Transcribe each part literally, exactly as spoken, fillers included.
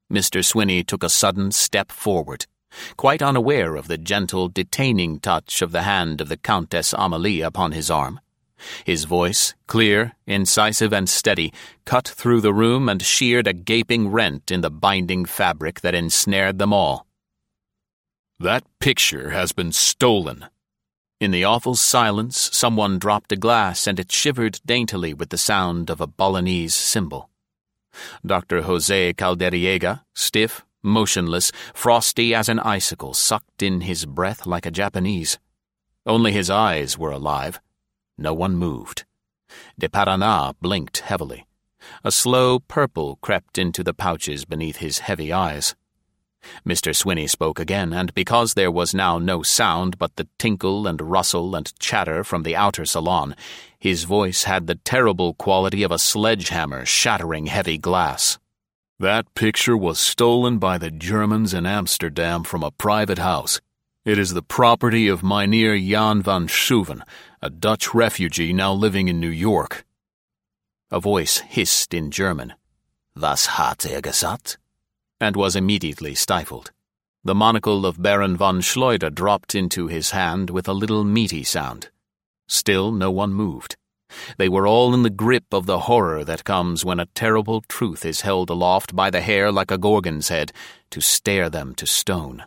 Mister Swinney took a sudden step forward, quite unaware of the gentle, detaining touch of the hand of the Countess Amelie upon his arm. His voice, clear, incisive, and steady, cut through the room and sheared a gaping rent in the binding fabric that ensnared them all. "That picture has been stolen." In the awful silence, someone dropped a glass, and it shivered daintily with the sound of a Balinese cymbal. Doctor Jose Calderiega, stiff, motionless, frosty as an icicle, sucked in his breath like a Japanese. Only his eyes were alive. No one moved. De Paraná blinked heavily. A slow purple crept into the pouches beneath his heavy eyes. Mister Swinney spoke again, and because there was now no sound but the tinkle and rustle and chatter from the outer salon, his voice had the terrible quality of a sledgehammer shattering heavy glass. "That picture was stolen by the Germans in Amsterdam from a private house. It is the property of Mynheer Jan van Schooven, a Dutch refugee now living in New York." A voice hissed in German, "Was hat er gesagt?" and was immediately stifled. The monocle of Baron von Schleuder dropped into his hand with a little meaty sound. Still no one moved. They were all in the grip of the horror that comes when a terrible truth is held aloft by the hair like a Gorgon's head, to stare them to stone.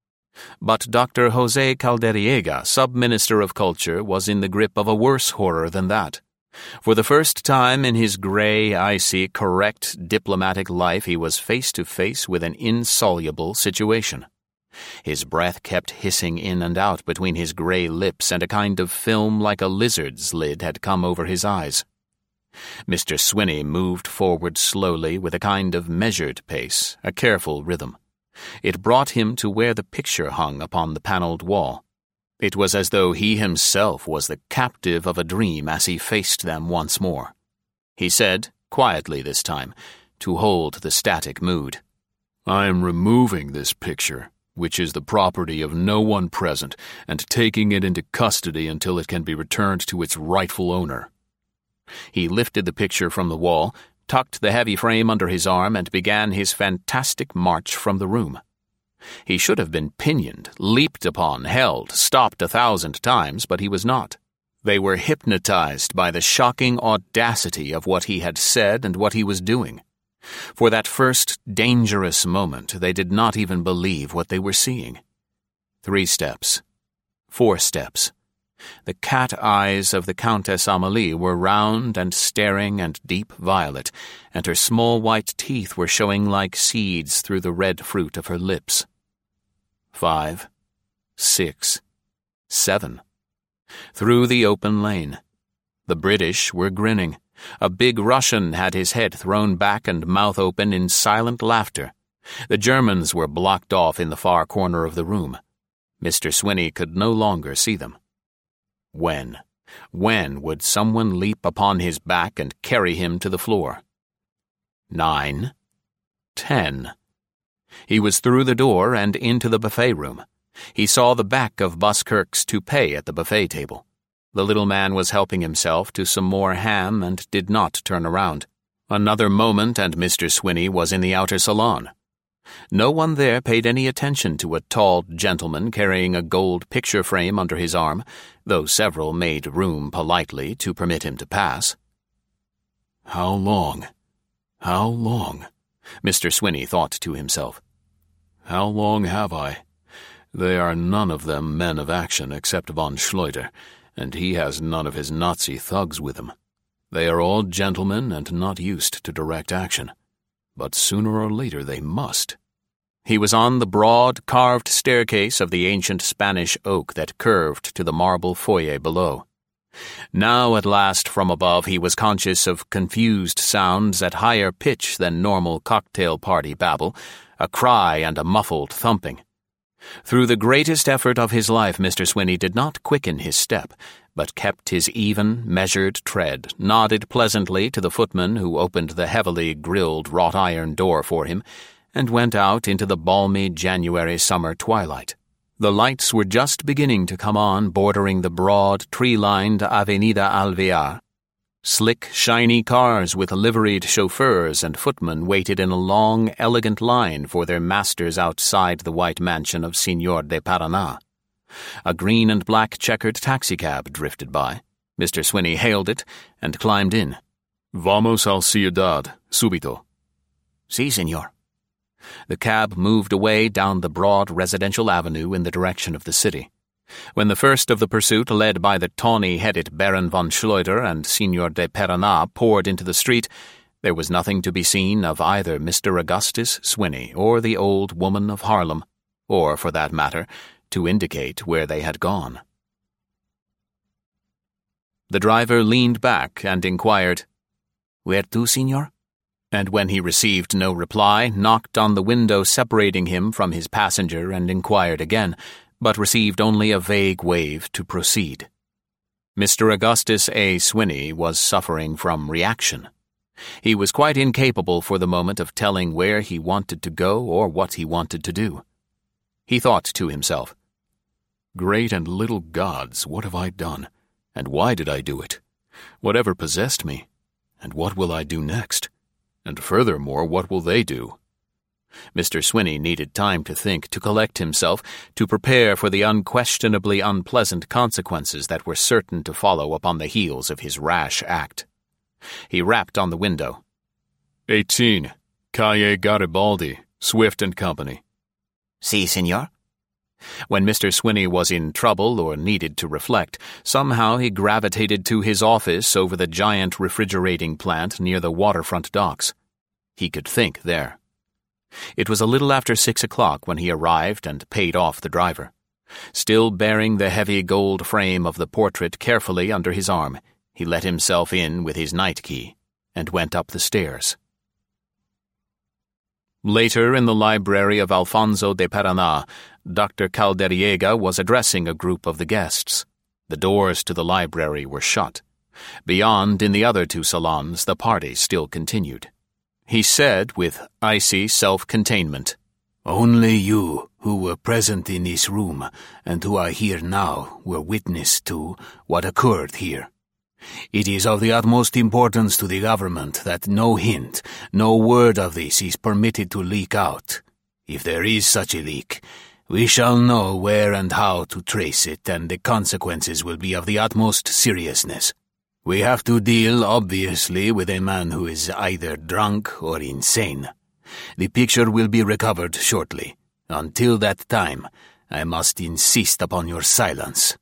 But Doctor Jose Calderiega, Sub-Minister of Culture, was in the grip of a worse horror than that. For the first time in his grey, icy, correct diplomatic life he was face to face with an insoluble situation. His breath kept hissing in and out between his grey lips, and a kind of film like a lizard's lid had come over his eyes. Mister Swinney moved forward slowly with a kind of measured pace, a careful rhythm. It brought him to where the picture hung upon the panelled wall. It was as though he himself was the captive of a dream as he faced them once more. He said, quietly this time, to hold the static mood, "I am removing this picture, which is the property of no one present, and taking it into custody until it can be returned to its rightful owner." He lifted the picture from the wall, tucked the heavy frame under his arm, and began his fantastic march from the room. He should have been pinioned, leaped upon, held, stopped a thousand times, but he was not. They were hypnotized by the shocking audacity of what he had said and what he was doing. For that first dangerous moment, they did not even believe what they were seeing. Three steps. Four steps. The cat eyes of the Countess Amelie were round and staring and deep violet, and her small white teeth were showing like seeds through the red fruit of her lips. Five, six, seven. Through the open lane. The British were grinning. A big Russian had his head thrown back and mouth open in silent laughter. The Germans were blocked off in the far corner of the room. Mister Swinney could no longer see them. When, when would someone leap upon his back and carry him to the floor? Nine. Ten. He was through the door and into the buffet room. He saw the back of Buskirk's toupee at the buffet table. The little man was helping himself to some more ham and did not turn around. Another moment and Mister Swinney was in the outer salon. No one there paid any attention to a tall gentleman carrying a gold picture frame under his arm, though several made room politely to permit him to pass. "How long? How long?" Mister Swinney thought to himself. "How long have I? They are none of them men of action except von Schleuder, and he has none of his Nazi thugs with him. They are all gentlemen and not used to direct action. But sooner or later they must." He was on the broad, carved staircase of the ancient Spanish oak that curved to the marble foyer below. Now at last from above he was conscious of confused sounds at higher pitch than normal cocktail party babble, a cry and a muffled thumping. Through the greatest effort of his life Mister Swinney did not quicken his step, but kept his even, measured tread, nodded pleasantly to the footman who opened the heavily grilled wrought-iron door for him, and went out into the balmy January summer twilight. The lights were just beginning to come on, bordering the broad, tree-lined Avenida Alvear. Slick, shiny cars with liveried chauffeurs and footmen waited in a long, elegant line for their masters outside the white mansion of Signor de Paraná. A green and black checkered taxicab drifted by. Mister Swinney hailed it and climbed in. "Vamos al ciudad, subito." "Si, senor." The cab moved away down the broad residential avenue in the direction of the city. When the first of the pursuit, led by the tawny-headed Baron von Schleuder and Signor de Paraná, poured into the street, there was nothing to be seen of either Mister Augustus Swinney or the old woman of Harlem, or, for that matter, to indicate where they had gone. The driver leaned back and inquired, "Where to, senor?" And when he received no reply, knocked on the window separating him from his passenger and inquired again, but received only a vague wave to proceed. Mister Augustus A. Swinney was suffering from reaction. He was quite incapable for the moment of telling where he wanted to go or what he wanted to do. He thought to himself, "Great and little gods, what have I done? And why did I do it? Whatever possessed me? And what will I do next? And furthermore, what will they do?" Mister Swinney needed time to think, to collect himself, to prepare for the unquestionably unpleasant consequences that were certain to follow upon the heels of his rash act. He rapped on the window. eighteen, Calle Garibaldi, Swift and Company. Si, senor. When Mister Swinney was in trouble or needed to reflect, somehow he gravitated to his office over the giant refrigerating plant near the waterfront docks. He could think there. It was a little after six o'clock when he arrived and paid off the driver. Still bearing the heavy gold frame of the portrait carefully under his arm, he let himself in with his night key and went up the stairs. Later, in the library of Alfonso de Paraná, Doctor Calderiega was addressing a group of the guests. The doors to the library were shut. Beyond, in the other two salons, the party still continued. He said with icy self-containment, "Only you, who were present in this room and who are here now, were witness to what occurred here. It is of the utmost importance to the government that no hint, no word of this is permitted to leak out. If there is such a leak, we shall know where and how to trace it, and the consequences will be of the utmost seriousness. We have to deal, obviously, with a man who is either drunk or insane. The picture will be recovered shortly. Until that time, I must insist upon your silence."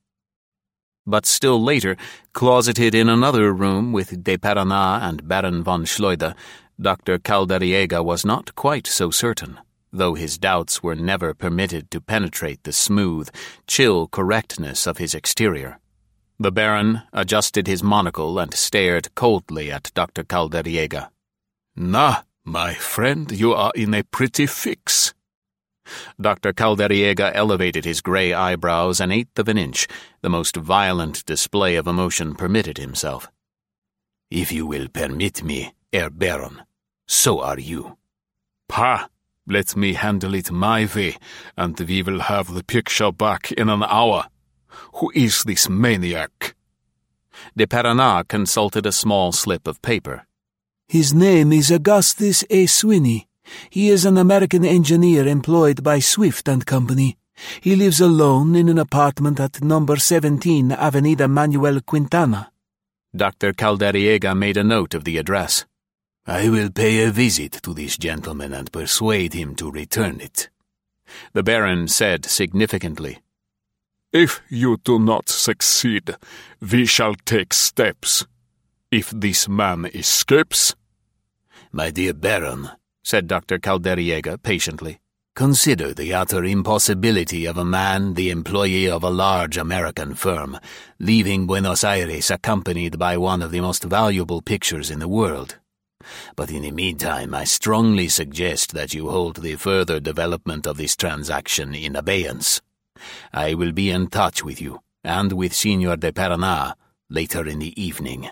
But still later, closeted in another room with de Paraná and Baron von Schleuder, Doctor Calderiega was not quite so certain, though his doubts were never permitted to penetrate the smooth, chill correctness of his exterior. The Baron adjusted his monocle and stared coldly at Doctor Calderiega. "Na, my friend, you are in a pretty fix." Doctor Calderiega elevated his grey eyebrows an eighth of an inch, the most violent display of emotion permitted himself. "If you will permit me, Herr Baron, so are you." "Pah, let me handle it my way, and we will have the picture back in an hour. Who is this maniac?" De Paraná consulted a small slip of paper. "His name is Augustus A. Swinney. He is an American engineer employed by Swift and Company. He lives alone in an apartment at number seventeen Avenida Manuel Quintana." Doctor Calderiega made a note of the address. "I will pay a visit to this gentleman and persuade him to return it." The Baron said significantly, "If you do not succeed, we shall take steps. If this man escapes—" "My dear Baron," said Doctor Calderiega patiently, "consider the utter impossibility of a man, the employee of a large American firm, leaving Buenos Aires accompanied by one of the most valuable pictures in the world. But in the meantime, I strongly suggest that you hold the further development of this transaction in abeyance. I will be in touch with you, and with Signor de Paraná, later in the evening."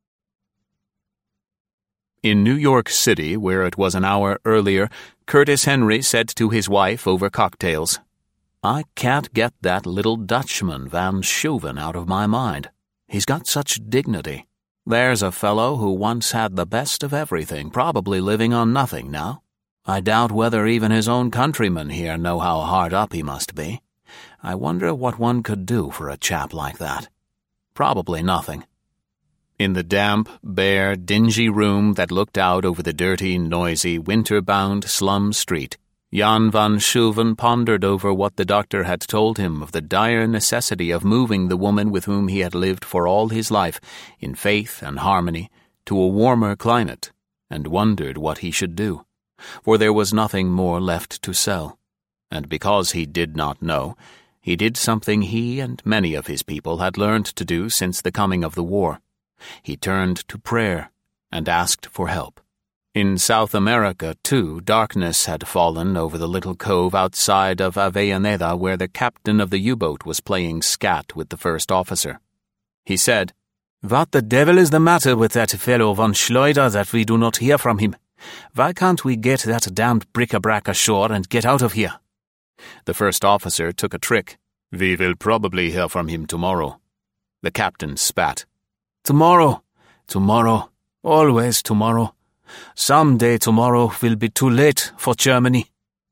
In New York City, where it was an hour earlier, Curtis Henry said to his wife over cocktails, "I can't get that little Dutchman Van Schuven out of my mind. He's got such dignity. There's a fellow who once had the best of everything, probably living on nothing now. I doubt whether even his own countrymen here know how hard up he must be. I wonder what one could do for a chap like that. Probably nothing. In the damp, bare, dingy room that looked out over the dirty, noisy, winter-bound slum street, Jan van Schuven pondered over what the doctor had told him of the dire necessity of moving the woman with whom he had lived for all his life, in faith and harmony, to a warmer climate, and wondered what he should do, for there was nothing more left to sell. And because he did not know, he did something he and many of his people had learned to do since the coming of the war. He turned to prayer and asked for help. In South America, too, darkness had fallen over the little cove outside of Avellaneda where the captain of the U-boat was playing scat with the first officer. He said, "What the devil is the matter with that fellow von Schleuder that we do not hear from him? Why can't we get that damned bric-a-brac ashore and get out of here?" The first officer took a trick. "We will probably hear from him tomorrow." The captain spat. Tomorrow, tomorrow, always tomorrow. Some day tomorrow will be too late for Germany.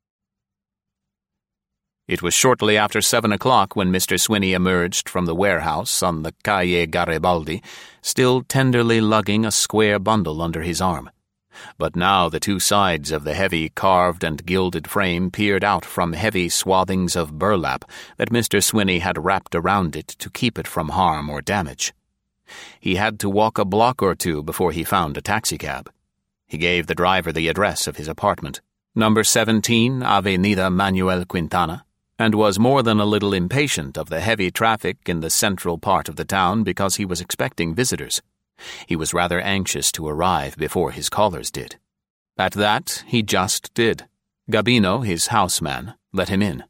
It was shortly after seven o'clock when Mister Swinney emerged from the warehouse on the Calle Garibaldi, still tenderly lugging a square bundle under his arm. But now the two sides of the heavy carved and gilded frame peered out from heavy swathings of burlap that Mister Swinney had wrapped around it to keep it from harm or damage. He had to walk a block or two before he found a taxicab. He gave the driver the address of his apartment, number seventeen, Avenida Manuel Quintana, and was more than a little impatient of the heavy traffic in the central part of the town because he was expecting visitors. He was rather anxious to arrive before his callers did. At that, he just did. Gabino, his houseman, let him in.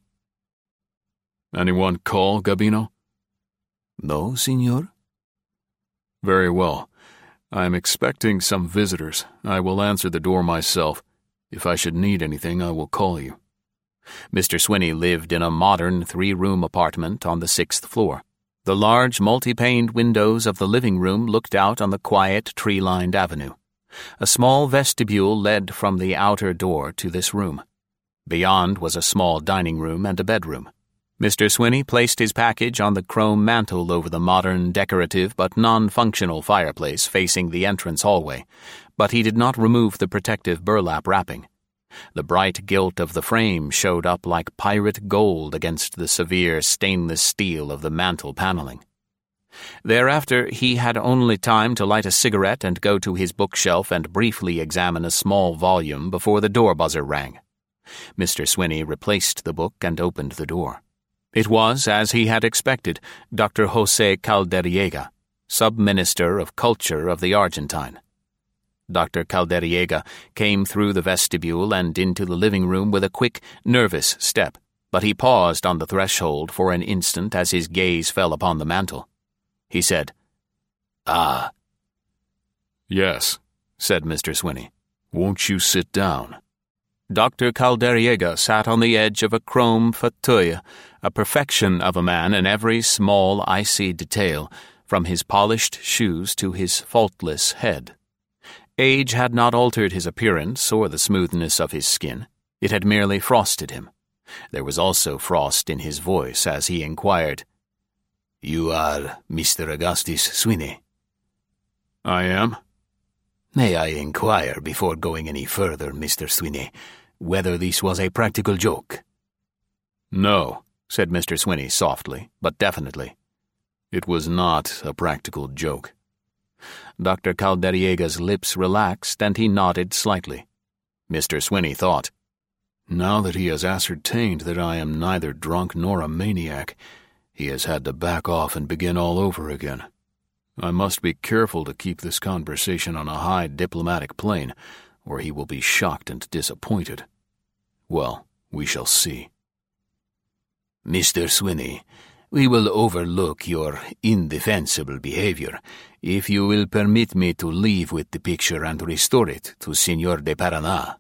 "Anyone call, Gabino?" "No, senor." "Very well. I am expecting some visitors. I will answer the door myself. If I should need anything, I will call you." Mister Swinney lived in a modern three-room apartment on the sixth floor. The large multi-paned windows of the living room looked out on the quiet, tree-lined avenue. A small vestibule led from the outer door to this room. Beyond was a small dining room and a bedroom. Mister Swinney placed his package on the chrome mantel over the modern, decorative but non-functional fireplace facing the entrance hallway, but he did not remove the protective burlap wrapping. The bright gilt of the frame showed up like pirate gold against the severe stainless steel of the mantel paneling. Thereafter, he had only time to light a cigarette and go to his bookshelf and briefly examine a small volume before the door buzzer rang. Mister Swinney replaced the book and opened the door. It was, as he had expected, Doctor José Calderiega, Sub-Minister of Culture of the Argentine. Doctor Calderiega came through the vestibule and into the living room with a quick, nervous step, but he paused on the threshold for an instant as his gaze fell upon the mantel. He said, "Ah." "Yes," said Mister Swinney. "Won't you sit down?" Doctor Calderiega sat on the edge of a chrome fauteuil, a perfection of a man in every small, icy detail, from his polished shoes to his faultless head. Age had not altered his appearance or the smoothness of his skin. It had merely frosted him. There was also frost in his voice as he inquired, "You are Mister Augustus Swinney?" "I am." "May I inquire, before going any further, Mister Swinney, whether this was a practical joke?" "No," said Mister Swinney softly, but definitely. "It was not a practical joke." Doctor Calderiega's lips relaxed and he nodded slightly. Mister Swinney thought, "Now that he has ascertained that I am neither drunk nor a maniac, he has had to back off and begin all over again. I must be careful to keep this conversation on a high diplomatic plane, or he will be shocked and disappointed. Well, we shall see." "Mister Swinney, we will overlook your indefensible behavior if you will permit me to leave with the picture and restore it to Senor de Paraná."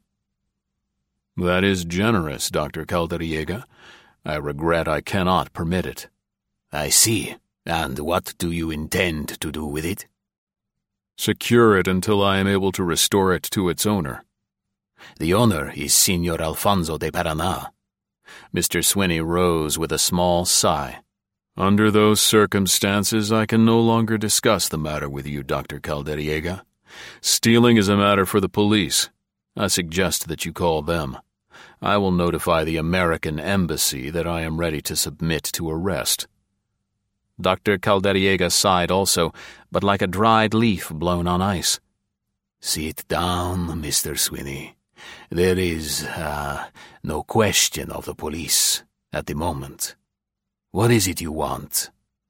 "That is generous, Doctor Calderiega. I regret I cannot permit it." "I see. And what do you intend to do with it?" Secure it until I am able to restore it to its owner. The owner is Signor Alfonso de Paraná. Mister Swinney rose with a small sigh. Under those circumstances, I can no longer discuss the matter with you, Doctor Calderiega. Stealing is a matter for the police. I suggest that you call them. I will notify the American embassy that I am ready to submit to arrest. Doctor Calderiega sighed also, but like a dried leaf blown on ice. Sit down, Mister Swinney. There is, uh, no question of the police at the moment. What is it you want?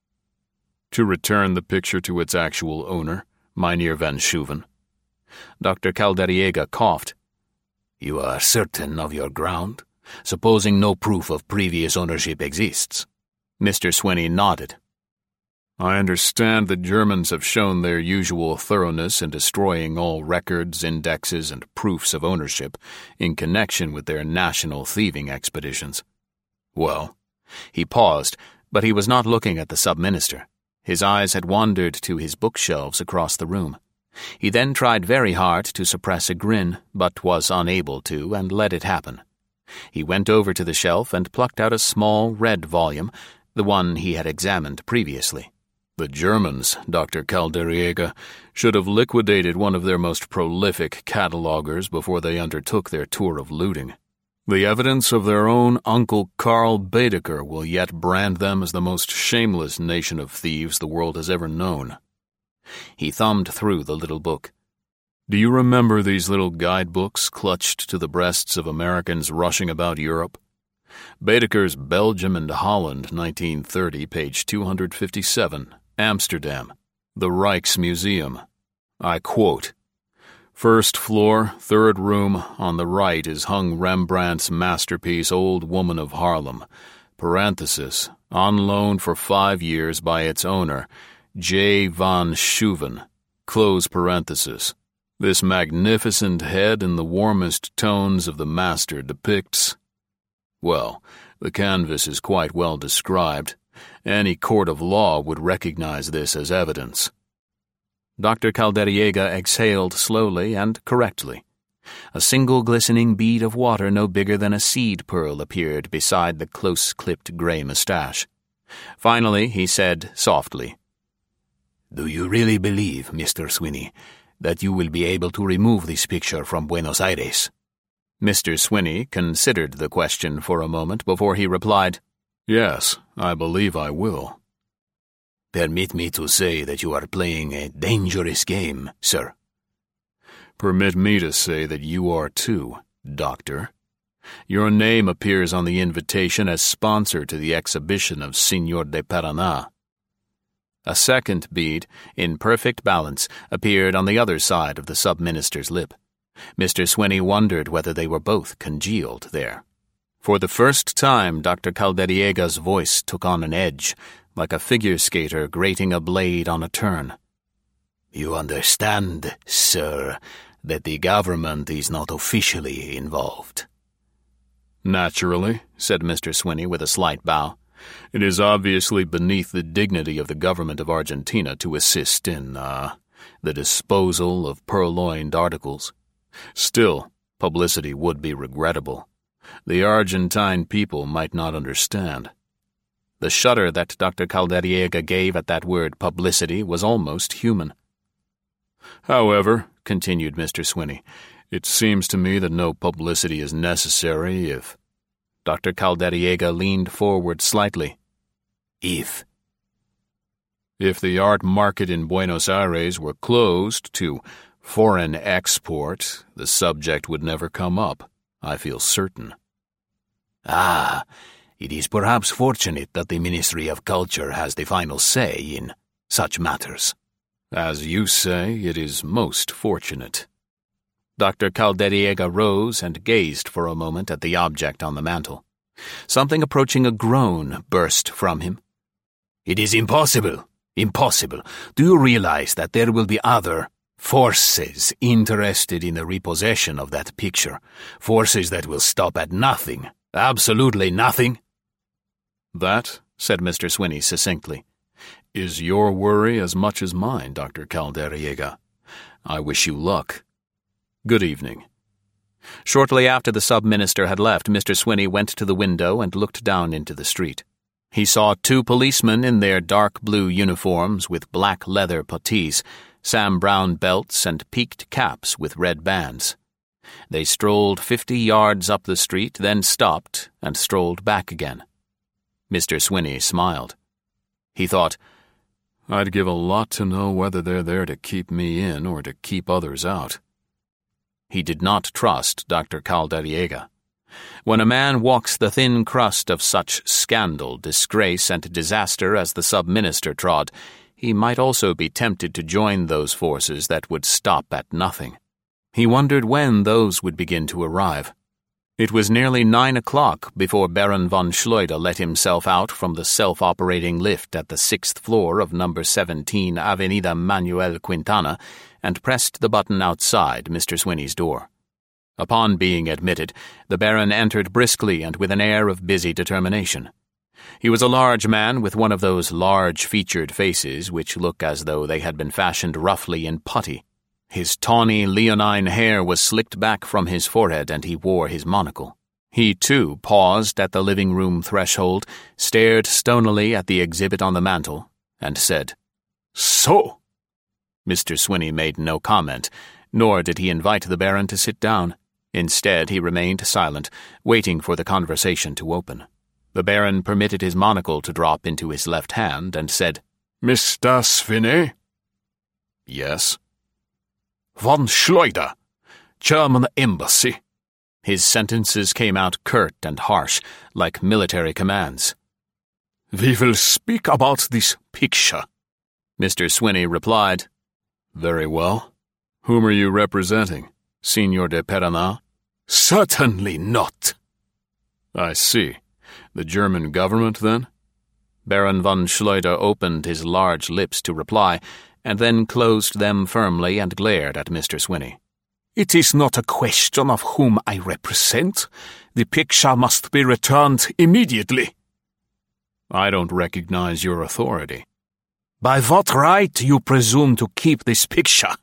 To return the picture to its actual owner, Mynheer Van Schooven. Doctor Calderiega coughed. You are certain of your ground, supposing no proof of previous ownership exists? Mister Swinney nodded. I understand the Germans have shown their usual thoroughness in destroying all records, indexes, and proofs of ownership in connection with their national thieving expeditions. Well, he paused, but he was not looking at the sub-minister. His eyes had wandered to his bookshelves across the room. He then tried very hard to suppress a grin, but was unable to, and let it happen. He went over to the shelf and plucked out a small red volume, the one he had examined previously. The Germans, Doctor Calderiega, should have liquidated one of their most prolific catalogers before they undertook their tour of looting. The evidence of their own Uncle Karl Baedeker will yet brand them as the most shameless nation of thieves the world has ever known. He thumbed through the little book. Do you remember these little guidebooks clutched to the breasts of Americans rushing about Europe? Baedeker's Belgium and Holland, nineteen thirty, page two hundred fifty-seven, Amsterdam, the Rijksmuseum. I quote, First floor, third room, on the right is hung Rembrandt's masterpiece Old Woman of Harlem, parenthesis, on loan for five years by its owner, J. Van Schooven, close parenthesis. This magnificent head in the warmest tones of the master depicts... Well, the canvas is quite well described. Any court of law would recognize this as evidence. Doctor Calderiega exhaled slowly and correctly. A single glistening bead of water no bigger than a seed pearl appeared beside the close-clipped gray mustache. Finally, he said softly, Do you really believe, Mister Swinney, that you will be able to remove this picture from Buenos Aires? Mister Swinney considered the question for a moment before he replied, Yes, I believe I will. Permit me to say that you are playing a dangerous game, sir. Permit me to say that you are too, Doctor. Your name appears on the invitation as sponsor to the exhibition of Signor de Paraná. A second bead, in perfect balance, appeared on the other side of the sub-minister's lip. Mister Swinney wondered whether they were both congealed there. For the first time, Doctor Calderiega's voice took on an edge, like a figure skater grating a blade on a turn. You understand, sir, that the government is not officially involved. Naturally, said Mister Swinney with a slight bow. It is obviously beneath the dignity of the government of Argentina to assist in, uh, the disposal of purloined articles. Still, publicity would be regrettable. The Argentine people might not understand. The shudder that Doctor Calderiega gave at that word publicity was almost human. However, continued Mister Swinney, it seems to me that no publicity is necessary if... Doctor Calderiega leaned forward slightly. If? If the art market in Buenos Aires were closed to foreign export, the subject would never come up, I feel certain. Ah, it is perhaps fortunate that the Ministry of Culture has the final say in such matters. As you say, it is most fortunate. Doctor Calderiega rose and gazed for a moment at the object on the mantel. Something approaching a groan burst from him. It is impossible, impossible. Do you realize that there will be other forces interested in the repossession of that picture? Forces that will stop at nothing, absolutely nothing? That, said Mister Swinney succinctly, is your worry as much as mine, Doctor Calderiega. I wish you luck. Good evening." Shortly after the sub-minister had left, Mister Swinney went to the window and looked down into the street. He saw two policemen in their dark blue uniforms with black leather puttees, Sam Brown belts, and peaked caps with red bands. They strolled fifty yards up the street, then stopped and strolled back again. Mister Swinney smiled. He thought, "I'd give a lot to know whether they're there to keep me in or to keep others out." He did not trust Doctor Calderiega. When a man walks the thin crust of such scandal, disgrace, and disaster as the sub-minister trod, he might also be tempted to join those forces that would stop at nothing. He wondered when those would begin to arrive. It was nearly nine o'clock before Baron von Schleuder let himself out from the self-operating lift at the sixth floor of number seventeen Avenida Manuel Quintana and pressed the button outside Mister Swinney's door. Upon being admitted, the Baron entered briskly and with an air of busy determination. He was a large man with one of those large-featured faces which look as though they had been fashioned roughly in putty. His tawny, leonine hair was slicked back from his forehead, and he wore his monocle. He, too, paused at the living-room threshold, stared stonily at the exhibit on the mantel, and said, "So?" Mister Swinney made no comment, nor did he invite the Baron to sit down. Instead, he remained silent, waiting for the conversation to open. The Baron permitted his monocle to drop into his left hand and said, "Mister Swinney?" "Yes?" "Von Schleuder, German Embassy." His sentences came out curt and harsh, like military commands. "We will speak about this picture." Mister Swinney replied, "Very well. Whom are you representing? Signor de Perana?" "Certainly not." "I see. The German government, then?" Baron von Schleuder opened his large lips to reply, and then closed them firmly and glared at Mister Swinney. "It is not a question of whom I represent. The picture must be returned immediately." "I don't recognize your authority." "By what right you presume to keep this picture?"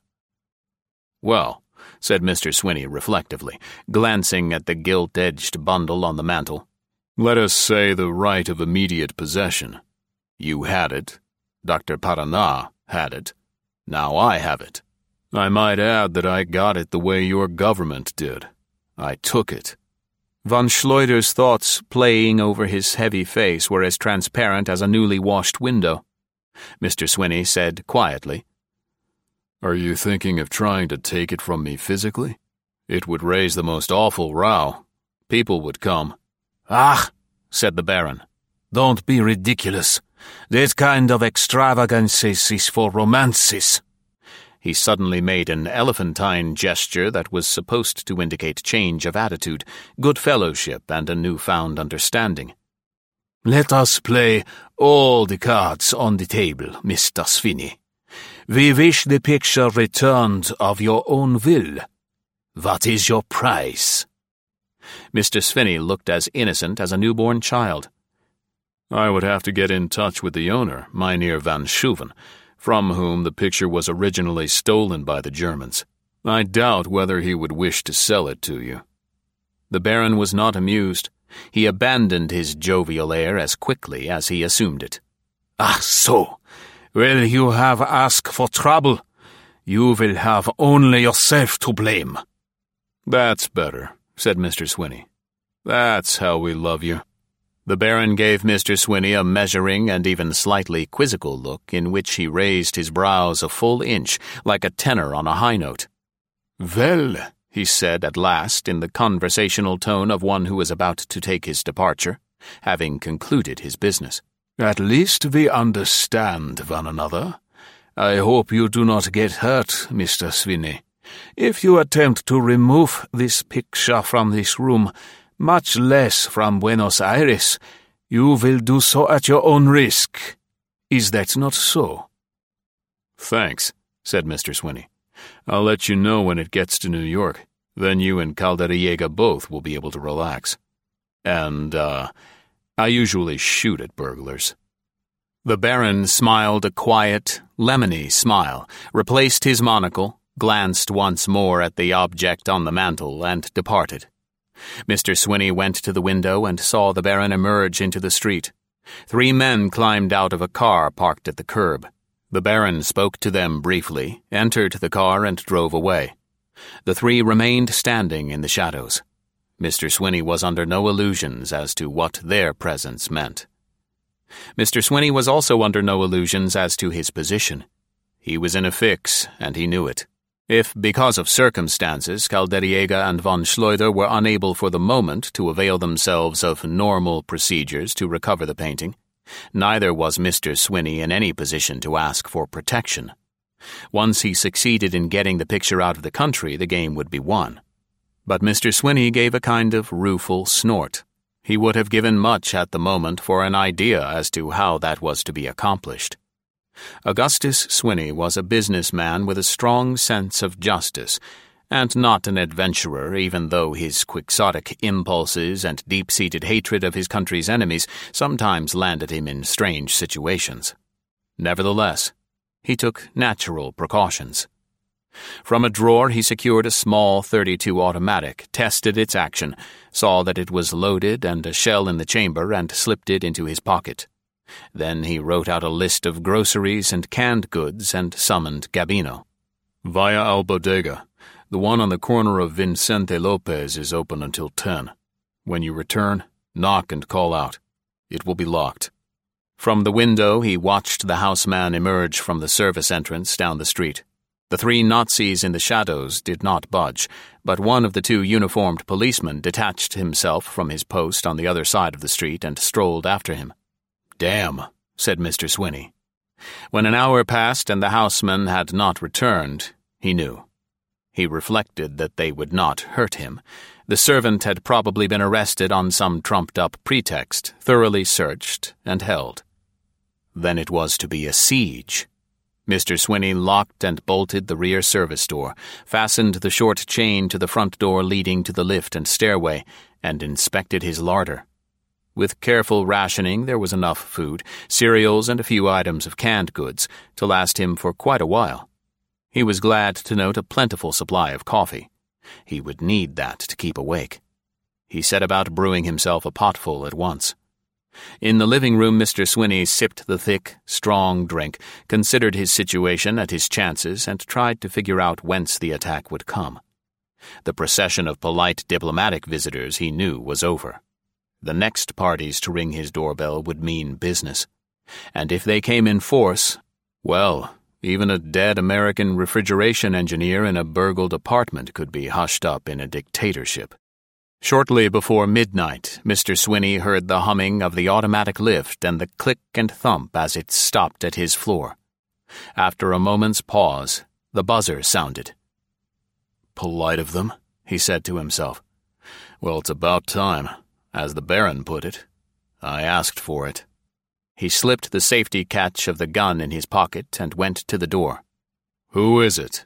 "Well," said Mister Swinney reflectively, glancing at the gilt-edged bundle on the mantel, "let us say the right of immediate possession. You had it. Doctor Perana had it. Now I have it. I might add that I got it the way your government did. I took it." Von Schleuder's thoughts playing over his heavy face were as transparent as a newly washed window. Mister Swinney said quietly, "Are you thinking of trying to take it from me physically? It would raise the most awful row. People would come." "Ah," said the Baron. "Don't be ridiculous. That kind of extravagance is for romances." He suddenly made an elephantine gesture that was supposed to indicate change of attitude, good fellowship, and a newfound understanding. "Let us play all the cards on the table, Mister Swinney. We wish the picture returned of your own will. What is your price?" Mister Swinney looked as innocent as a newborn child. "I would have to get in touch with the owner, Mynheer van Schooven, from whom the picture was originally stolen by the Germans. I doubt whether he would wish to sell it to you." The Baron was not amused. He abandoned his jovial air as quickly as he assumed it. "Ah, so. Well, you have asked for trouble. You will have only yourself to blame." "That's better," said Mister Swinney. "That's how we love you." The Baron gave Mister Swinney a measuring and even slightly quizzical look in which he raised his brows a full inch, like a tenor on a high note. "Well," he said at last in the conversational tone of one who was about to take his departure, having concluded his business, "at least we understand one another. I hope you do not get hurt, Mister Swinney. If you attempt to remove this picture from this room, much less from Buenos Aires, you will do so at your own risk. Is that not so?" "Thanks," said Mister Swinney. "I'll let you know when it gets to New York. Then you and Calderiega both will be able to relax. And, uh, I usually shoot at burglars." The Baron smiled a quiet, lemony smile, replaced his monocle, glanced once more at the object on the mantel, and departed. Mister Swinney went to the window and saw the Baron emerge into the street. Three men climbed out of a car parked at the curb. The Baron spoke to them briefly, entered the car, and drove away. The three remained standing in the shadows. Mister Swinney was under no illusions as to what their presence meant. Mister Swinney was also under no illusions as to his position. He was in a fix, and he knew it. If, because of circumstances, Calderiega and von Schleuder were unable for the moment to avail themselves of normal procedures to recover the painting, neither was Mister Swinney in any position to ask for protection. Once he succeeded in getting the picture out of the country, the game would be won. But Mister Swinney gave a kind of rueful snort. He would have given much at the moment for an idea as to how that was to be accomplished. Augustus Swinney was a businessman with a strong sense of justice, and not an adventurer, even though his quixotic impulses and deep-seated hatred of his country's enemies sometimes landed him in strange situations. Nevertheless, he took natural precautions. From a drawer he secured a small thirty-two automatic, tested its action, saw that it was loaded and a shell in the chamber, and slipped it into his pocket. Then he wrote out a list of groceries and canned goods and summoned Gabino. "Via Al Bodega. The one on the corner of Vicente Lopez is open until ten. When you return, knock and call out. It will be locked." From the window he watched the houseman emerge from the service entrance down the street. The three Nazis in the shadows did not budge, but one of the two uniformed policemen detached himself from his post on the other side of the street and strolled after him. "Damn," said Mister Swinney. When an hour passed and the houseman had not returned, he knew. He reflected that they would not hurt him. The servant had probably been arrested on some trumped-up pretext, thoroughly searched, and held. Then it was to be a siege. Mister Swinney locked and bolted the rear service door, fastened the short chain to the front door leading to the lift and stairway, and inspected his larder. With careful rationing, there was enough food, cereals and a few items of canned goods, to last him for quite a while. He was glad to note a plentiful supply of coffee. He would need that to keep awake. He set about brewing himself a potful at once. In the living room, Mister Swinney sipped the thick, strong drink, considered his situation and his chances, and tried to figure out whence the attack would come. The procession of polite diplomatic visitors he knew was over. The next parties to ring his doorbell would mean business. And if they came in force, well, even a dead American refrigeration engineer in a burgled apartment could be hushed up in a dictatorship. Shortly before midnight, Mister Swinney heard the humming of the automatic lift and the click and thump as it stopped at his floor. After a moment's pause, the buzzer sounded. "Polite of them," he said to himself. "Well, it's about time. As the Baron put it, I asked for it." He slipped the safety catch of the gun in his pocket and went to the door. "Who is it?"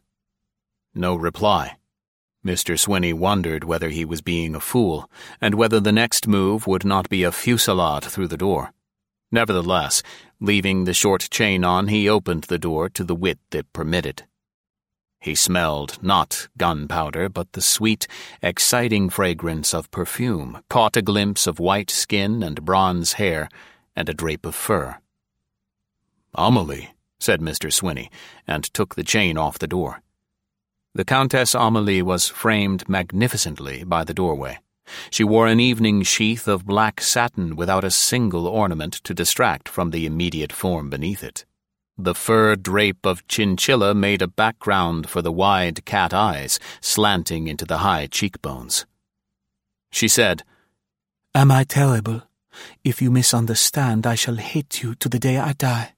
No reply. Mister Swinney wondered whether he was being a fool, and whether the next move would not be a fusillade through the door. Nevertheless, leaving the short chain on, he opened the door to the width it permitted. He smelled not gunpowder, but the sweet, exciting fragrance of perfume, caught a glimpse of white skin and bronze hair, and a drape of fur. "Amelie," said Mister Swinney, and took the chain off the door. The Countess Amelie was framed magnificently by the doorway. She wore an evening sheath of black satin without a single ornament to distract from the immediate form beneath it. The fur drape of chinchilla made a background for the wide cat eyes slanting into the high cheekbones. She said, "Am I terrible? If you misunderstand, I shall hate you to the day I die."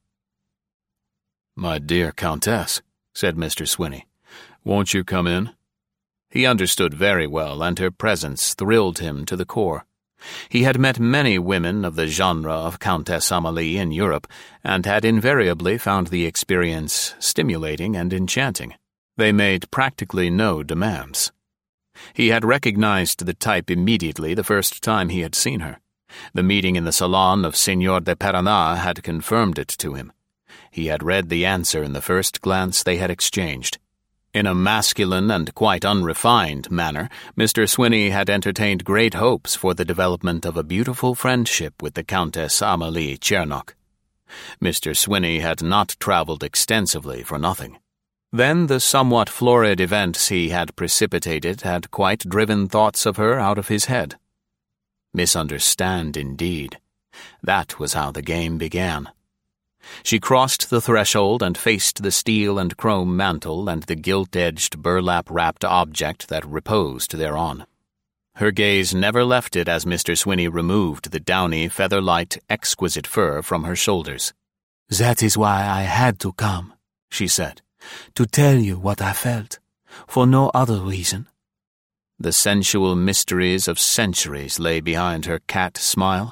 "My dear Countess," said Mister Swinney, "won't you come in?" He understood very well, and her presence thrilled him to the core. He had met many women of the genre of Countess Amelie in Europe, and had invariably found the experience stimulating and enchanting. They made practically no demands. He had recognized the type immediately the first time he had seen her. The meeting in the salon of Signor de Paraná had confirmed it to him. He had read the answer in the first glance they had exchanged. In a masculine and quite unrefined manner, Mister Swinney had entertained great hopes for the development of a beautiful friendship with the Countess Amalie Chernok. Mister Swinney had not travelled extensively for nothing. Then the somewhat florid events he had precipitated had quite driven thoughts of her out of his head. Misunderstand, indeed. That was how the game began. She crossed the threshold and faced the steel and chrome mantle and the gilt-edged burlap-wrapped object that reposed thereon. Her gaze never left it as Mister Swinney removed the downy, feather-light, exquisite fur from her shoulders. "That is why I had to come," she said, "to tell you what I felt, for no other reason." The sensual mysteries of centuries lay behind her cat smile.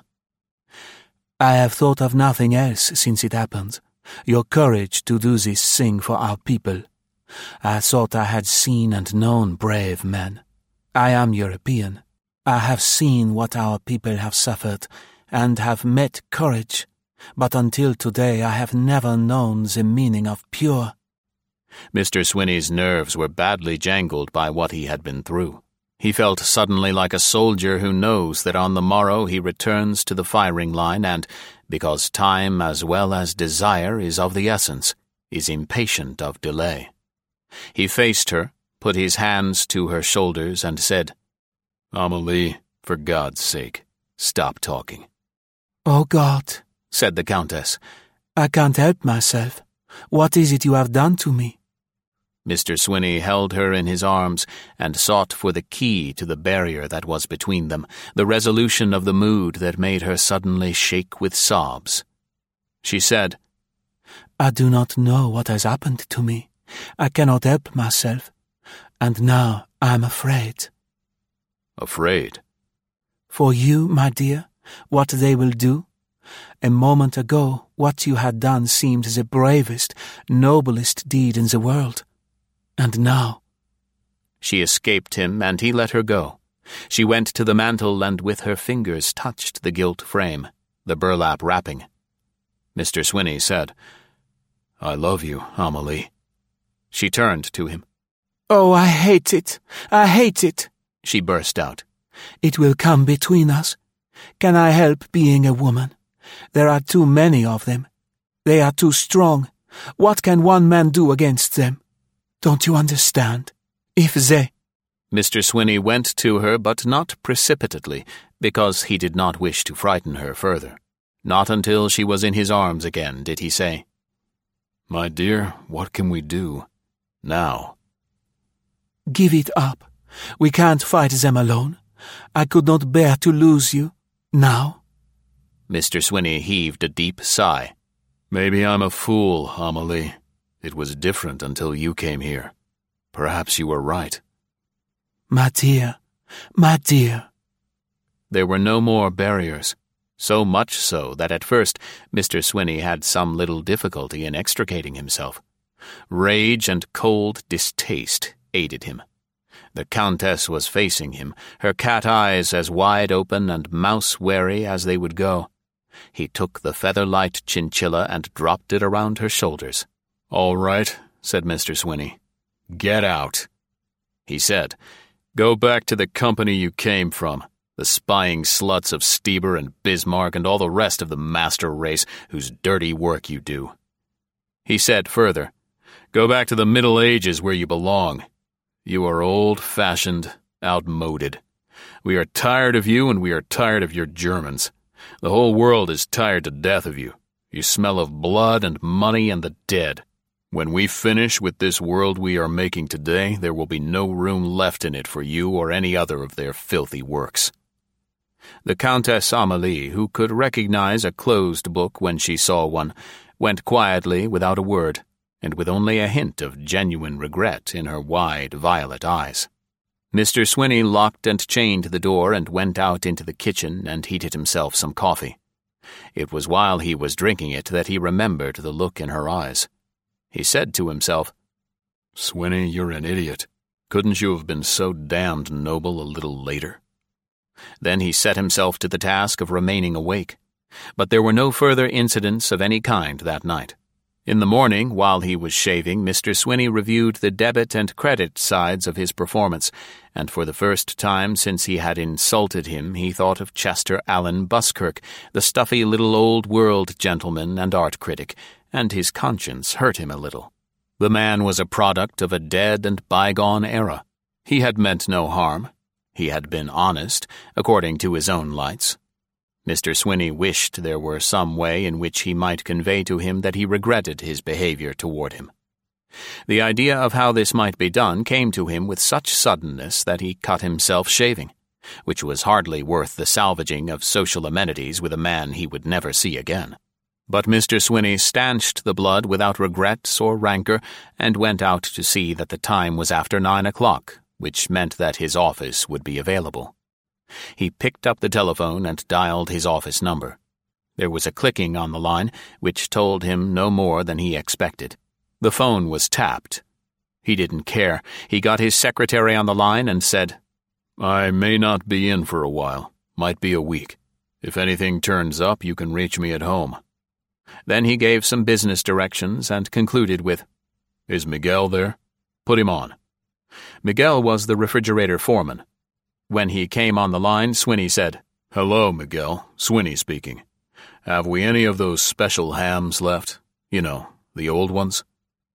"I have thought of nothing else since it happened. Your courage to do this thing for our people. I thought I had seen and known brave men. I am European. I have seen what our people have suffered, and have met courage, but until today I have never known the meaning of pure." Mister Swinney's nerves were badly jangled by what he had been through. He felt suddenly like a soldier who knows that on the morrow he returns to the firing line and, because time as well as desire is of the essence, is impatient of delay. He faced her, put his hands to her shoulders, and said, "Amalie, for God's sake, stop talking." "Oh God," said the Countess, "I can't help myself. What is it you have done to me?" Mister Swinney held her in his arms and sought for the key to the barrier that was between them, the resolution of the mood that made her suddenly shake with sobs. She said, "I do not know what has happened to me. I cannot help myself. And now I am afraid." "Afraid?" "For you, my dear, what they will do. A moment ago, what you had done seemed the bravest, noblest deed in the world. And now—" She escaped him, and he let her go. She went to the mantel and with her fingers touched the gilt frame, the burlap wrapping. Mister Swinney said, "I love you, Amalie." She turned to him. "Oh, I hate it! I hate it!" she burst out. "It will come between us. Can I help being a woman? There are too many of them. They are too strong. What can one man do against them? Don't you understand? If they—" Mister Swinney went to her, but not precipitately, because he did not wish to frighten her further. Not until she was in his arms again did he say, "My dear, what can we do now?" "Give it up. We can't fight them alone. I could not bear to lose you. Now." Mister Swinney heaved a deep sigh. "Maybe I'm a fool, Amalie. It was different until you came here. Perhaps you were right." "My dear, my dear." There were no more barriers, so much so that at first Mister Swinney had some little difficulty in extricating himself. Rage and cold distaste aided him. The Countess was facing him, her cat eyes as wide open and mouse-wary as they would go. He took the feather-light chinchilla and dropped it around her shoulders. "All right," said Mister Swinney. "Get out." He said, "Go back to the company you came from, the spying sluts of Stieber and Bismarck and all the rest of the master race whose dirty work you do." He said further, "Go back to the Middle Ages where you belong. You are old-fashioned, outmoded. We are tired of you and we are tired of your Germans. The whole world is tired to death of you. You smell of blood and money and the dead. When we finish with this world we are making today, there will be no room left in it for you or any other of their filthy works." The Countess Amalie, who could recognize a closed book when she saw one, went quietly without a word, and with only a hint of genuine regret in her wide violet eyes. Mister Swinney locked and chained the door and went out into the kitchen and heated himself some coffee. It was while he was drinking it that he remembered the look in her eyes. He said to himself, "Swinney, you're an idiot. Couldn't you have been so damned noble a little later?" Then he set himself to the task of remaining awake. But there were no further incidents of any kind that night. In the morning, while he was shaving, Mister Swinney reviewed the debit and credit sides of his performance, and for the first time since he had insulted him, he thought of Chester Alan Buskirk, the stuffy little old-world gentleman and art critic, and his conscience hurt him a little. The man was a product of a dead and bygone era. He had meant no harm. He had been honest, according to his own lights. Mister Swinney wished there were some way in which he might convey to him that he regretted his behavior toward him. The idea of how this might be done came to him with such suddenness that he cut himself shaving, which was hardly worth the salvaging of social amenities with a man he would never see again. But Mister Swinney stanched the blood without regrets or rancor and went out to see that the time was after nine o'clock, which meant that his office would be available. He picked up the telephone and dialed his office number. There was a clicking on the line, which told him no more than he expected. The phone was tapped. He didn't care. He got his secretary on the line and said, "I may not be in for a while. Might be a week. If anything turns up, you can reach me at home." Then he gave some business directions and concluded with, "Is Miguel there? Put him on." Miguel was the refrigerator foreman. When he came on the line, Swinney said, "Hello, Miguel. Swinney speaking. Have we any of those special hams left? You know, the old ones?"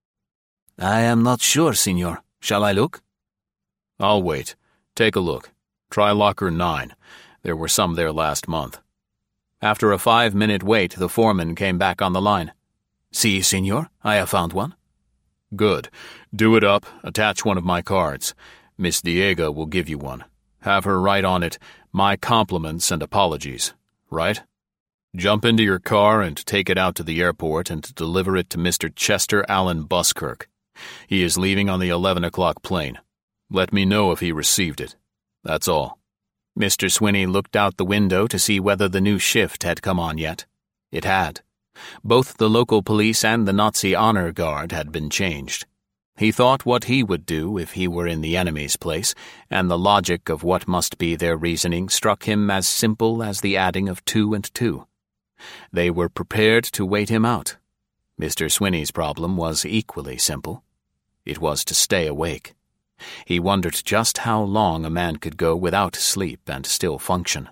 "I am not sure, senor. Shall I look?" "I'll wait. Take a look. Try locker nine. There were some there last month." After a five-minute wait, the foreman came back on the line. "Si, senor. I have found one." "Good. Do it up. Attach one of my cards. Miss Diego will give you one. Have her write on it, 'My compliments and apologies.' Right? Jump into your car and take it out to the airport and deliver it to Mister Chester Alan Buskirk. He is leaving on the eleven o'clock plane. Let me know if he received it. That's all." Mister Swinney looked out the window to see whether the new shift had come on yet. It had. Both the local police and the Nazi honor guard had been changed. He thought what he would do if he were in the enemy's place, and the logic of what must be their reasoning struck him as simple as the adding of two and two. They were prepared to wait him out. Mister Swinney's problem was equally simple. It was to stay awake. He wondered just how long a man could go without sleep and still function.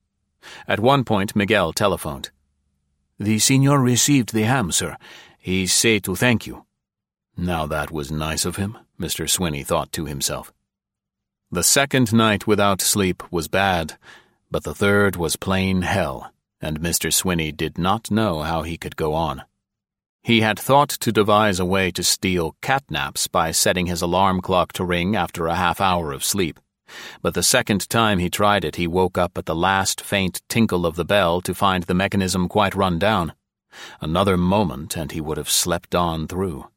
At one point, Miguel telephoned. "The senor received the ham, sir. He say to thank you." Now that was nice of him, Mister Swinney thought to himself. The second night without sleep was bad, but the third was plain hell, and Mister Swinney did not know how he could go on. He had thought to devise a way to steal catnaps by setting his alarm clock to ring after a half hour of sleep, but the second time he tried it he woke up at the last faint tinkle of the bell to find the mechanism quite run down. Another moment and he would have slept on through.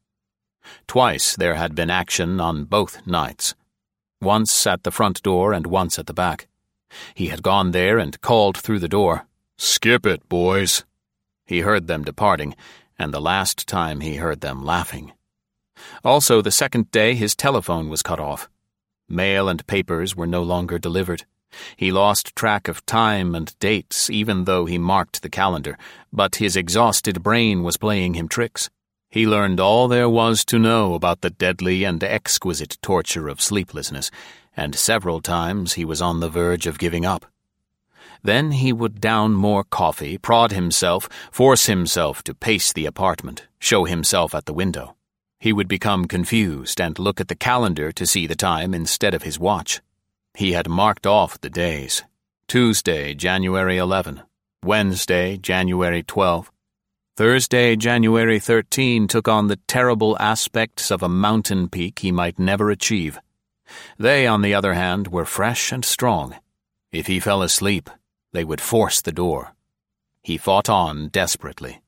Twice there had been action on both nights. Once at the front door and once at the back. He had gone there and called through the door, "Skip it, boys." He heard them departing, and the last time he heard them laughing. Also, the second day his telephone was cut off. Mail and papers were no longer delivered. He lost track of time and dates, even though he marked the calendar, but his exhausted brain was playing him tricks. He learned all there was to know about the deadly and exquisite torture of sleeplessness, and several times he was on the verge of giving up. Then he would down more coffee, prod himself, force himself to pace the apartment, show himself at the window. He would become confused and look at the calendar to see the time instead of his watch. He had marked off the days. Tuesday, January eleventh. Wednesday, January twelfth. Thursday, January thirteenth, took on the terrible aspects of a mountain peak he might never achieve. They, on the other hand, were fresh and strong. If he fell asleep, they would force the door. He fought on desperately.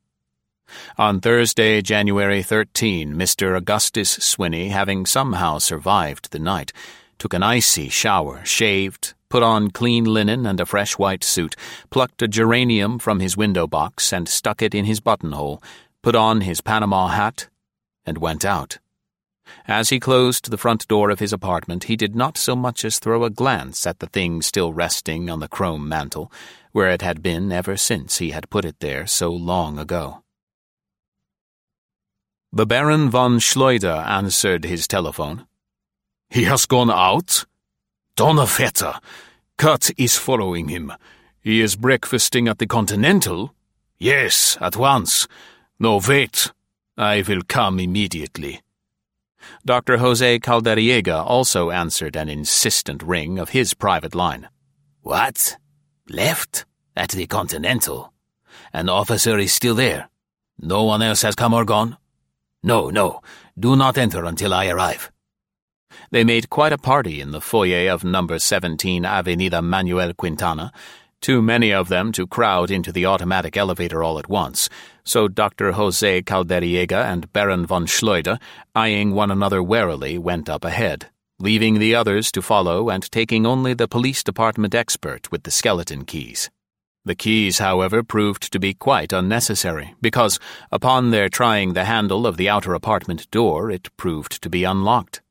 On Thursday, January thirteenth, Mister Augustus Swinney, having somehow survived the night, took an icy shower, shaved, put on clean linen and a fresh white suit, plucked a geranium from his window box and stuck it in his buttonhole, put on his Panama hat, and went out. As he closed the front door of his apartment, he did not so much as throw a glance at the thing still resting on the chrome mantel, where it had been ever since he had put it there so long ago. The Baron von Schleuder answered his telephone. He has gone out? Donnerwetter! Kurt is following him. He is breakfasting at the Continental? Yes, at once. No, wait. I will come immediately. Doctor Jose Calderiega also answered an insistent ring of his private line. What? Left? At the Continental? An officer is still there? No one else has come or gone? No, no. Do not enter until I arrive. They made quite a party in the foyer of number seventeen Avenida Manuel Quintana, too many of them to crowd into the automatic elevator all at once, so Doctor Jose Calderiega and Baron von Schleuder, eyeing one another warily, went up ahead, leaving the others to follow and taking only the police department expert with the skeleton keys. The keys, however, proved to be quite unnecessary, because, upon their trying the handle of the outer apartment door, it proved to be unlocked.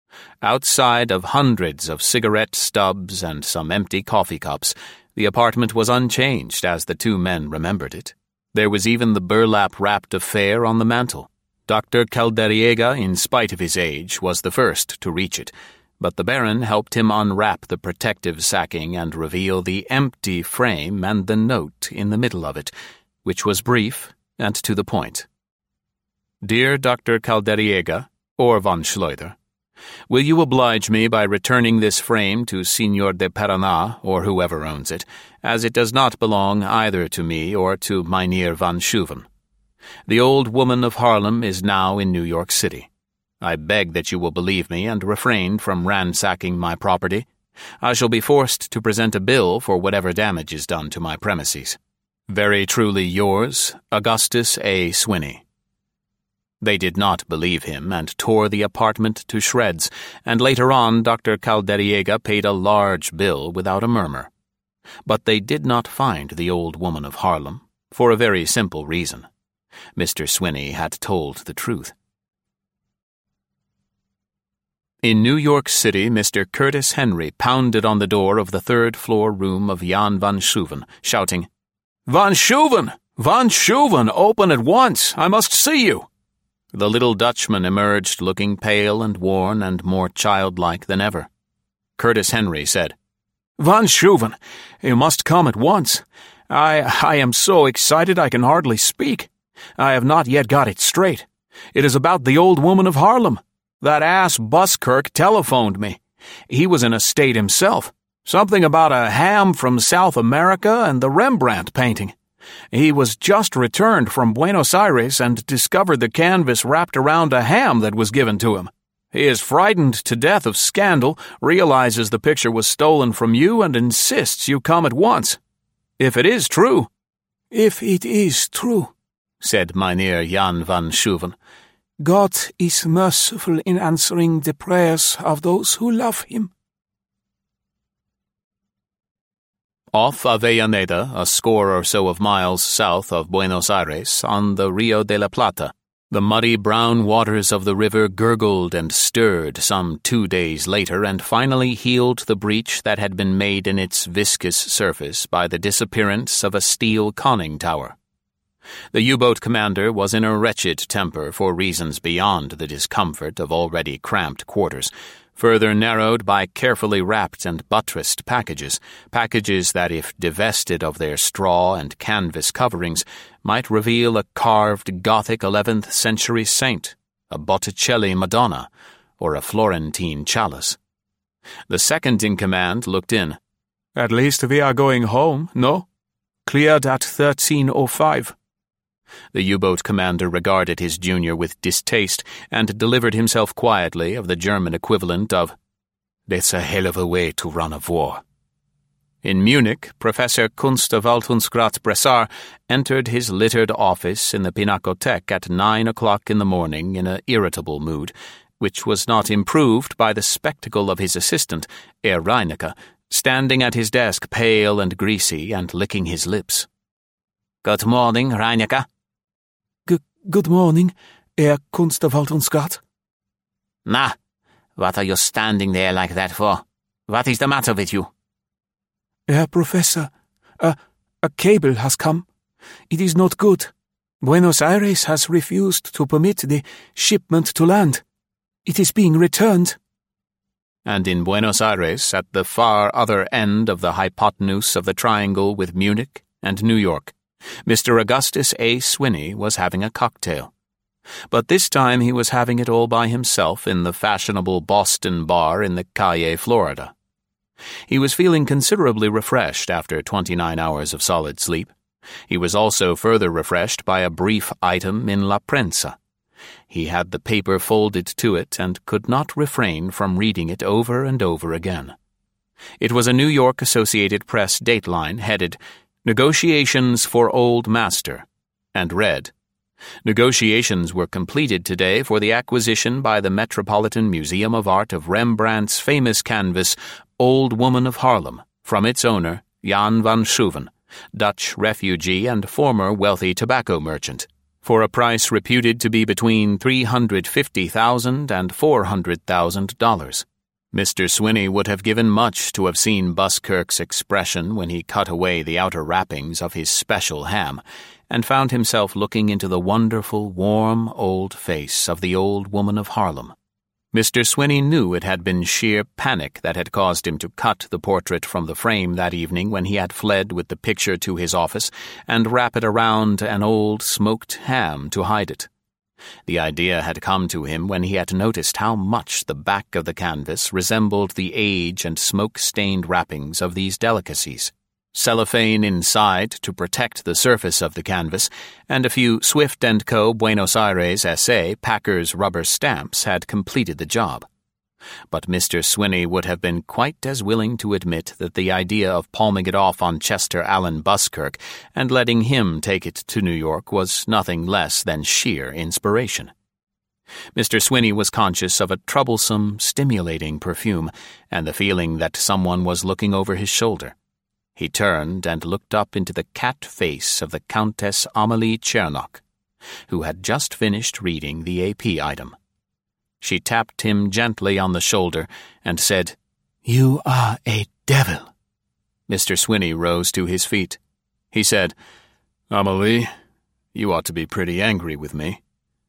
Outside of hundreds of cigarette stubs and some empty coffee cups, the apartment was unchanged as the two men remembered it. There was even the burlap-wrapped affair on the mantel. Doctor Calderiega, in spite of his age, was the first to reach it, but the Baron helped him unwrap the protective sacking and reveal the empty frame and the note in the middle of it, which was brief and to the point. Dear Doctor Calderiega, or von Schleuder, will you oblige me by returning this frame to Signor de Paraná, or whoever owns it, as it does not belong either to me or to Mynheer van Schooven. The old woman of Haarlem is now in New York City. I beg that you will believe me and refrain from ransacking my property. I shall be forced to present a bill for whatever damage is done to my premises. Very truly yours, Augustus A. Swinney. They did not believe him and tore the apartment to shreds, and later on Doctor Calderiega paid a large bill without a murmur. But they did not find the old woman of Haarlem, for a very simple reason. Mister Swinney had told the truth. In New York City, Mister Curtis Henry pounded on the door of the third-floor room of Jan van Schooven, shouting, "Van Schooven! Van Schooven! Open at once! I must see you!" The little Dutchman emerged looking pale and worn and more childlike than ever. Curtis Henry said, "Van Schooven, you must come at once. I, I am so excited I can hardly speak. I have not yet got it straight. It is about the old woman of Haarlem. That ass Buskirk telephoned me. He was in a state himself. Something about a ham from South America and the Rembrandt painting. He was just returned from Buenos Aires and discovered the canvas wrapped around a ham that was given to him. He is frightened to death of scandal, realizes the picture was stolen from you, and insists you come at once. If it is true—" "If it is true," said Mynheer Jan van Schooven, "God is merciful in answering the prayers of those who love him." Off Avellaneda, a score or so of miles south of Buenos Aires, on the Rio de la Plata, the muddy brown waters of the river gurgled and stirred some two days later and finally healed the breach that had been made in its viscous surface by the disappearance of a steel conning tower. The U-boat commander was in a wretched temper for reasons beyond the discomfort of already cramped quarters, further narrowed by carefully wrapped and buttressed packages, packages that, if divested of their straw and canvas coverings, might reveal a carved Gothic eleventh century saint, a Botticelli Madonna, or a Florentine chalice. The second in command looked in. "At least we are going home, no? Cleared at thirteen oh five. The U-boat commander regarded his junior with distaste and delivered himself quietly of the German equivalent of, "That's a hell of a way to run a war." In Munich, Professor Kunst of Althunsgrat Bressar entered his littered office in the Pinakothek at nine o'clock in the morning in an irritable mood, which was not improved by the spectacle of his assistant, Herr Reinecke, standing at his desk pale and greasy and licking his lips. "Good morning, Reinecke." Good morning, Herr Kunst of Althunsgrat. "Na, what are you standing there like that for? What is the matter with you?" "Herr Professor, a, a cable has come. It is not good. Buenos Aires has refused to permit the shipment to land. It is being returned. And in Buenos Aires, at the far other end of the hypotenuse of the triangle with Munich and New York, Mister Augustus A. Swinney was having a cocktail. But this time he was having it all by himself in the fashionable Boston bar in the Calle Florida. He was feeling considerably refreshed after twenty-nine hours of solid sleep. He was also further refreshed by a brief item in La Prensa. He had the paper folded to it and could not refrain from reading it over and over again. It was a New York Associated Press dateline headed, "Negotiations for Old Master," and read, "Negotiations were completed today for the acquisition by the Metropolitan Museum of Art of Rembrandt's famous canvas, Old Woman of Harlem, from its owner, Jan van Schooven, Dutch refugee and former wealthy tobacco merchant, for a price reputed to be between three hundred fifty thousand dollars and four hundred thousand dollars. Mister Swinney would have given much to have seen Buskirk's expression when he cut away the outer wrappings of his special ham and found himself looking into the wonderful, warm, old face of the Old Woman of Harlem. Mister Swinney knew it had been sheer panic that had caused him to cut the portrait from the frame that evening when he had fled with the picture to his office and wrap it around an old smoked ham to hide it. The idea had come to him when he had noticed how much the back of the canvas resembled the age and smoke-stained wrappings of these delicacies. Cellophane inside to protect the surface of the canvas, and a few Swift and Co. Buenos Aires S A Packers rubber stamps had completed the job. But Mister Swinney would have been quite as willing to admit that the idea of palming it off on Chester Allen Buskirk and letting him take it to New York was nothing less than sheer inspiration. Mister Swinney was conscious of a troublesome, stimulating perfume and the feeling that someone was looking over his shoulder. He turned and looked up into the cat face of the Countess Amalie Czernock, who had just finished reading the A P item. She tapped him gently on the shoulder and said, "You are a devil." Mister Swinney rose to his feet. He said, "Amalie, you ought to be pretty angry with me."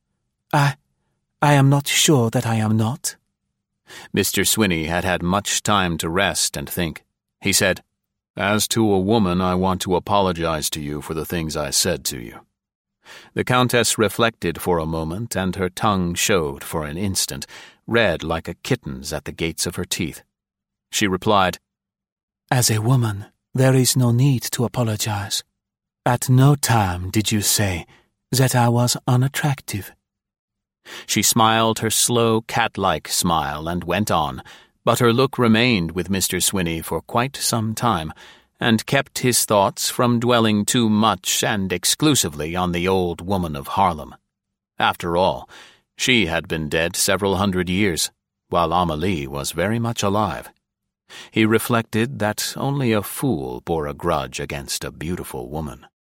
I, I am not sure that I am not." Mister Swinney had had much time to rest and think. He said, "As to a woman, I want to apologize to you for the things I said to you." The Countess reflected for a moment, and her tongue showed for an instant, red like a kitten's at the gates of her teeth. She replied, "As a woman, there is no need to apologize. At no time did you say that I was unattractive." She smiled her slow, cat-like smile and went on, but her look remained with Mister Swinney for quite some time, and kept his thoughts from dwelling too much and exclusively on the Old Woman of Harlem. After all, she had been dead several hundred years, while Amalie was very much alive. He reflected that only a fool bore a grudge against a beautiful woman.